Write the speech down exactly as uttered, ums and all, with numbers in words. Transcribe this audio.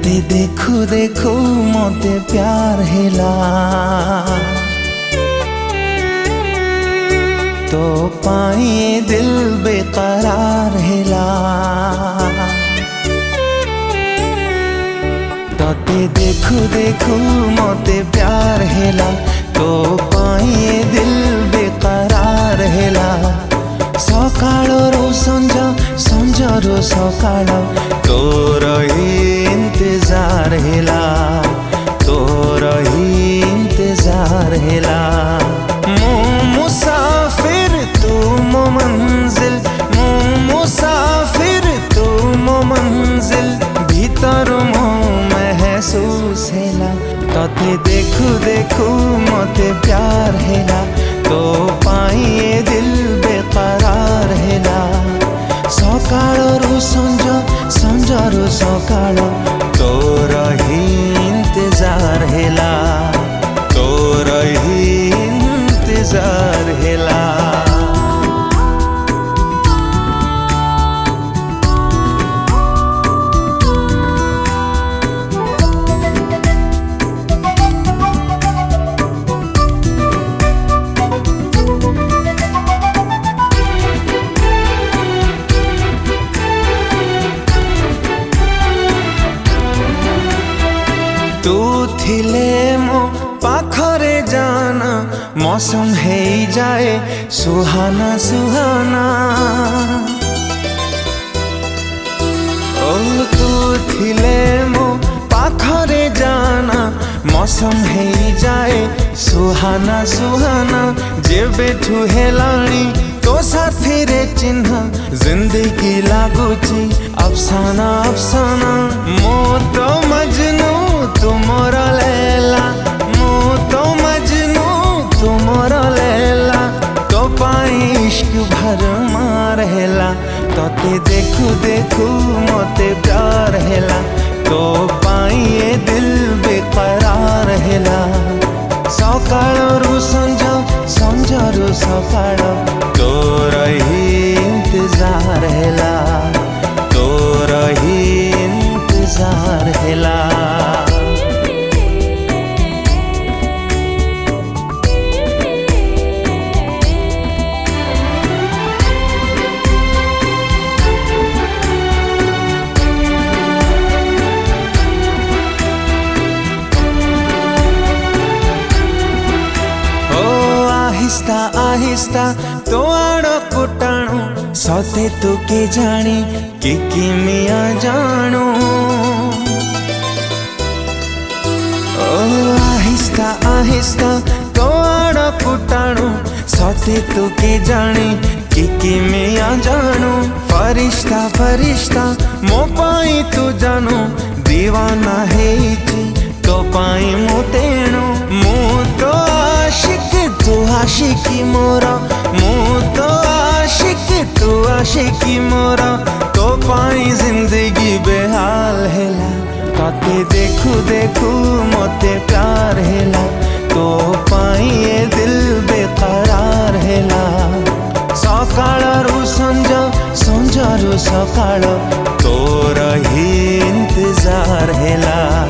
तते देखु देखु मते प्यार हेला तो पाए दिल बेकरार हेला तते देखु देखु मते प्यार हेला तो पाए दिल बेकरार हेला सकाळरो संज संजरो सकाळ तोर इंतजार हेला तोर इंतजार हेला मो मुसाफिर तू मो मंजिल मो मुसाफिर तू मो मंजिल भीतर मो महसूस हेला तते देखु देखु मते प्यार हेला तो पाए दिल बेकरार हेला सकाळरू संज संजरू सकाळ तोर ही इंतजार हेला तोर ही इंतजार हेला तू थिले मो पाखरे जाना मौसम है जाए सुहाना सुहाना ओ तू थिले मो पाखरे जाना मौसम है जाए सुहाना सुहाना जेबे ठू हेलाणी तो साथी रे चिन्ह जिंदगी लागुची अफसाना अफसाना मो तो मजनू तुमर लैला मो तो मजनू तुमर लैला तो पाई इश्क भर मार हेला तते देखु देखु मते प्यार हेला तो पाई ये दिल बेकरार हेला सकाळरू संज संजरू सकाळ तोर ही इंतजार हेला तोर ही इंतजार हेला आहिस्ता आहिस्ता तो आड़ो कुटाणु सते तू के जानी कि किमिया जानू ओ आहिस्ता आहिस्ता तो आड़ो कुटाणु सते तू के जानी कि किमिया जानू फरिश्ता फरिश्ता मो पाई तू जानू दीवाना है तो पाई मो तेणु मु तो आशिक तू आशिकी मोरा मु तो आशिक तू आशिकी मोरा तो पाई जिंदगी बेहाल हेला तते देखु देखु मते प्यार हेला तो पाई ये दिल बेकरार हेला सकाळरू संज संजरू सकाळ तोर ही इंतजार हेला।